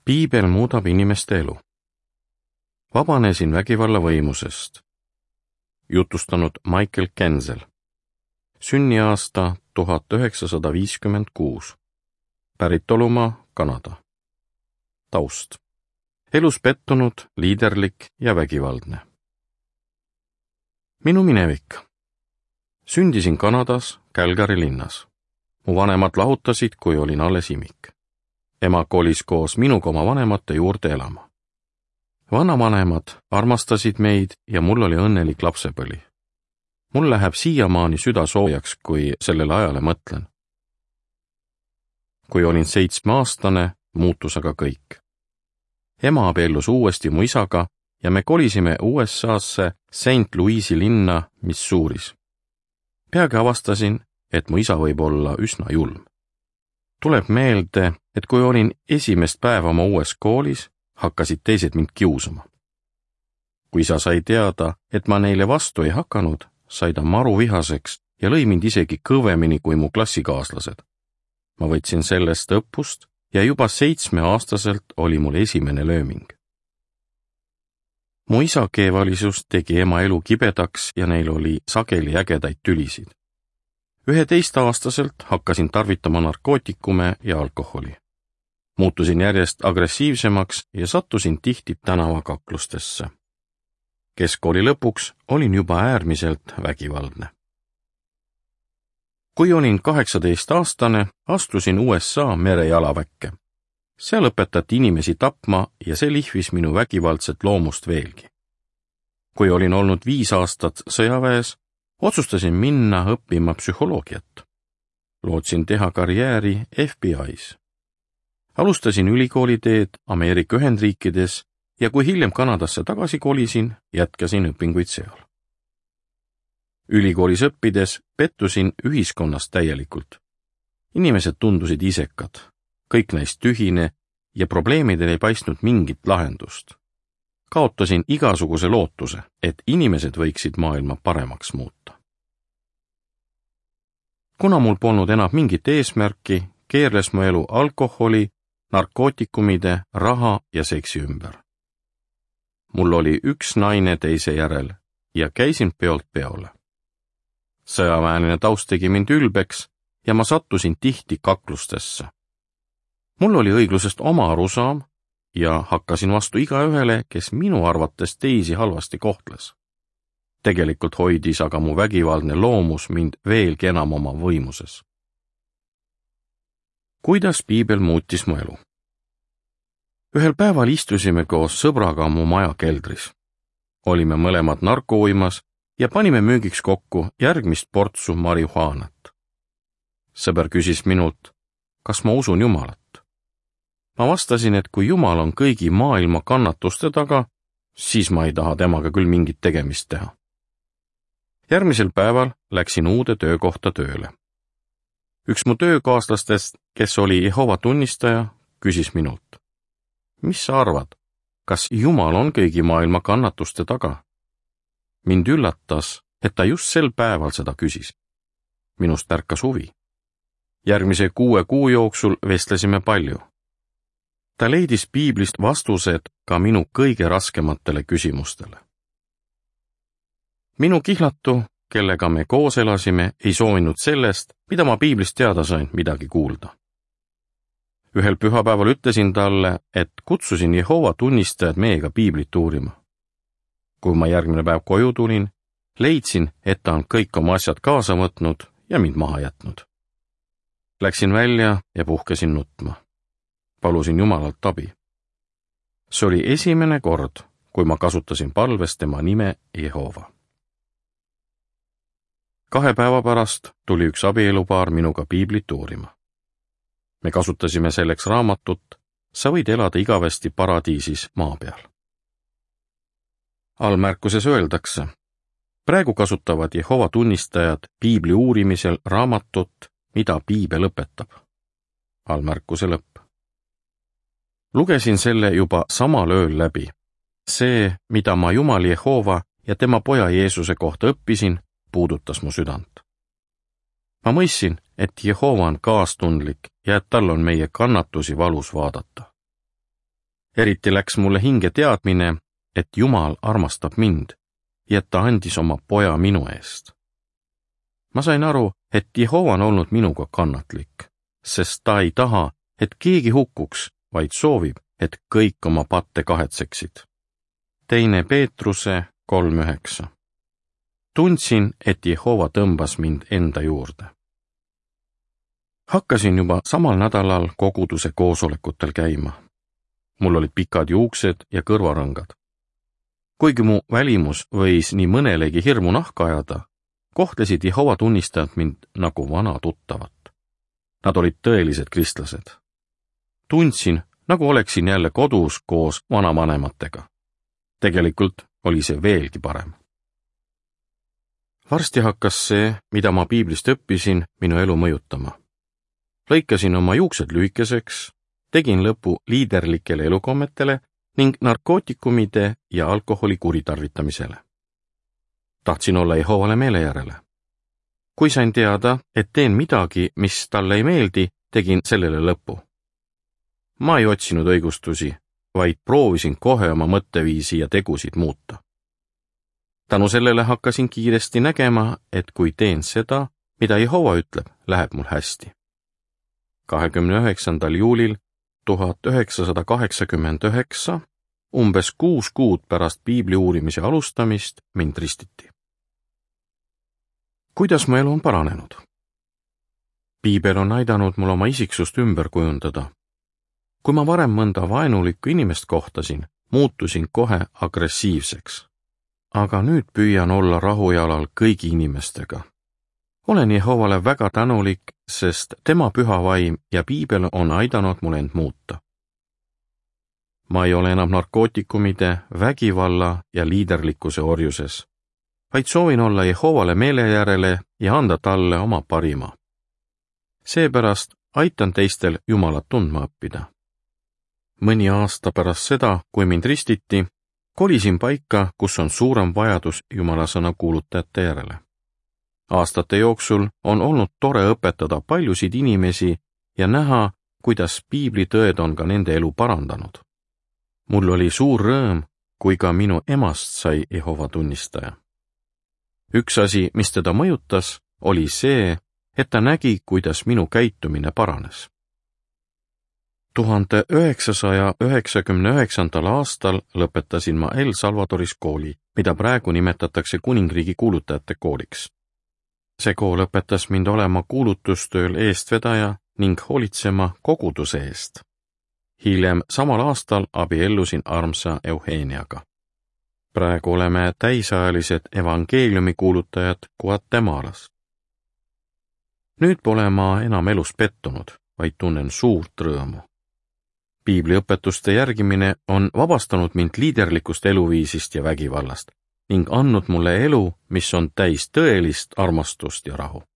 Piibel muudab inimeste elu. Vabanesin vägivalla võimusest. Jutustanud Michael Kensel. Sünniaasta 1956. Päritolumaa Kanada. Taust. Elus pettunud, liiderlik ja vägivaldne. Minu minevik. Sündisin Kanadas, Calgary linnas. Mu vanemad lahutasid, kui olin alles imik. Ema kolis koos minuga oma vanemate juurde elama. Vanavanemad armastasid meid ja mul oli õnnelik lapsepõli. Mul läheb siiamaani süda soojaks, kui sellele ajale mõtlen. Kui olin 7-aastane, muutus aga kõik. Ema abiellus uuesti mu isaga ja me kolisime USA-sse St. Louis'i linna Missouris. Peagi avastasin, et mu isa võib olla üsna julm. Tuleb meelde, et kui olin esimest päeva oma uues koolis, hakkasid teised mind kiusama. Kui isa sai teada, et ma neile vastu ei hakanud, sai ta maru vihaseks ja lõi mind isegi kõvemini kui mu klassikaaslased. Ma võtsin sellest õppust ja juba 7-aastaselt oli mul esimene lööming. Mu isa keevalisus tegi ema elu kibedaks ja neil oli sageli ägedaid tülisid. 11-aastaselt hakkasin tarvitama narkootikume ja alkoholi. Muutusin järjest agressiivsemaks ja sattusin tihti tänavakaklustesse. Keskkooli lõpuks olin juba äärmiselt vägivaldne. Kui olin 18-aastane, astusin USA merejalaväkke. Seal õpetati inimesi tapma ja see lihvis minu vägivaldset loomust veelgi. Kui olin olnud 5 aastat sõjaväes, otsustasin minna õppima psühholoogiat. Lootsin teha karjääri FBI's. Alustasin ülikooliteed Ameerika Ühendriikides ja kui hiljem Kanadasse tagasi kolisin, jätkasin õpinguid seal. Ülikoolis õppides pettusin ühiskonnas täielikult. Inimesed tundusid isekad, kõik neist tühine ja probleemidel ei paistnud mingit lahendust. Kaotasin igasuguse lootuse, et inimesed võiksid maailma paremaks muuta. Kuna mul polnud enam mingit eesmärki, keerles mu elu alkoholi, narkootikumide, raha ja seksi ümber. Mul oli üks naine teise järel ja käisin peolt peole. Sõjaväeline taust tegi mind ülbeks ja ma sattusin tihti kaklustesse. Mul oli õiglusest oma arusaam ja hakkasin vastu igaühele, kes minu arvates teisi halvasti kohtles. Tegelikult hoidis aga mu vägivaldne loomus mind veelgi enam oma võimuses. Kuidas Piibel muutis mu elu? Ühel päeval istusime koos sõbraga mu maja keldris. Olime mõlemad narkouimas ja panime müügiks kokku järgmist portsu marihuaanat. Sõber küsis minult, kas ma usun Jumalat. Ma vastasin, et kui Jumal on kõigi maailma kannatuste taga, siis ma ei taha temaga küll mingit tegemist teha. Järgmisel päeval läksin uude töökohta tööle. Üks mu töökaaslastest, kes oli Jehova tunnistaja, küsis minult, mis sa arvad, kas Jumal on kõigi maailma kannatuste taga? Mind üllatas, et ta just sel päeval seda küsis. Minust ärkas huvi. Järgmise 6 kuu jooksul vestlesime palju. Ta leidis Piiblist vastused ka minu kõige raskematele küsimustele. Minu kihlatu, kellega me koos elasime, ei soovinud sellest, mida ma Piiblist teada sain, midagi kuulda. Ühel pühapäeval ütlesin talle, et kutsusin Jehova tunnistajad meiega Piiblit uurima. Kui ma järgmine päev koju tulin, leidsin, et ta on kõik oma asjad kaasa võtnud ja mind maha jätnud. Läksin välja ja puhkesin nutma. Palusin Jumalalt abi. See oli esimene kord, kui ma kasutasin palves tema nime Jehova. 2 päeva pärast tuli üks abielupaar minuga Piiblit uurima. Me kasutasime selleks raamatut Sa võid elada igavesti paradiisis maa peal. Allmärkuses öeldakse, praegu kasutavad Jehova tunnistajad Piibli uurimisel raamatut, mida Piibel õpetab. Allmärkuse lõpp. Lugesin selle juba samal ööl läbi. See, mida ma Jumal Jehova ja tema poja Jeesuse kohta õppisin, puudutas mu südant. Ma mõistsin, et Jehova on kaastundlik ja et tal on meie kannatusi valus vaadata. eriti läks mulle hinge teadmine, et Jumal armastab mind ja et ta andis oma poja minu eest. Ma sain aru, et Jehova on olnud minuga kannatlik, sest ta ei taha, et keegi hukkuks, vaid soovib, et kõik oma patte kahetseksid. 2. Peetruse 3:9. Tundsin, et Jehova tõmbas mind enda juurde. Hakkasin juba samal nädalal koguduse koosolekutel käima. Mul olid pikad juuksed ja kõrvarõngad. Kuigi mu välimus võis nii mõnelegi hirmu nahka ajada, kohtlesid Jehova tunnistajad mind nagu vana tuttavat. Nad olid tõelised kristlased. Tundsin, nagu oleksin jälle kodus koos vanavanematega. Tegelikult oli see veelgi parem. Varsti hakkas see, mida ma piiblist õppisin, minu elu mõjutama. Lõikasin oma juuksed lühikeseks, tegin lõpu liiderlikele elukommetele ning narkootikumide ja alkoholi kuritarvitamisele. Tahtsin olla Jehovale meele järele. Kui sain teada, et teen midagi, mis talle ei meeldi, tegin sellele lõpu. Ma ei otsinud õigustusi, vaid proovisin kohe oma mõtteviisi ja tegusid muuta. Tänu sellele hakkasin kiiresti nägema, et kui teen seda, mida Jehova ütleb, läheb mul hästi. 29. juulil 1989, umbes 6 kuud pärast piibli uurimise alustamist, mind ristiti. Kuidas mu elu on paranenud? Piibel on aidanud mul oma isiksust ümber kujundada. Kui ma varem mõnda vaenulikku inimest kohtasin, muutusin kohe agressiivseks. Aga nüüd püüan olla rahujalal kõigi inimestega. Olen Jehovale väga tänulik, sest tema püha vaim ja piibel on aidanud mul end muuta. Ma ei ole enam narkootikumide, vägivalla ja liiderlikkuse orjuses, vaid soovin olla Jehovale meele järele ja anda talle oma parima. Seepärast aitan teistel Jumalat tundma õppida. Mõni aasta pärast seda, kui mind ristiti, kolisin paika, kus on suurem vajadus Jumala sõna kuulutajate järele. Aastate jooksul on olnud tore õpetada paljusid inimesi ja näha, kuidas piiblitõed on ka nende elu parandanud. Mul oli suur rõõm, kui ka minu emast sai Jehova tunnistaja. Üks asi, mis teda mõjutas, oli see, et ta nägi, kuidas minu käitumine paranes. 1999. aastal lõpetasin ma El Salvadoris kooli, mida praegu nimetatakse Kuningriigi kuulutajate kooliks. See kool õpetas mind olema kuulutustööl eestvedaja ning hoolitsema koguduse eest. Hiljem samal aastal abiellusin armsa Eugeniaga. Praegu oleme täisajalised evangeeliumi kuulutajad Guatemalas. Nüüd pole ma enam elus pettunud, vaid tunnen suurt rõõmu. Piibliõpetuste järgimine on vabastanud mind liiderlikust eluviisist ja vägivallast ning andnud mulle elu, mis on täis tõelist armastust ja rahu.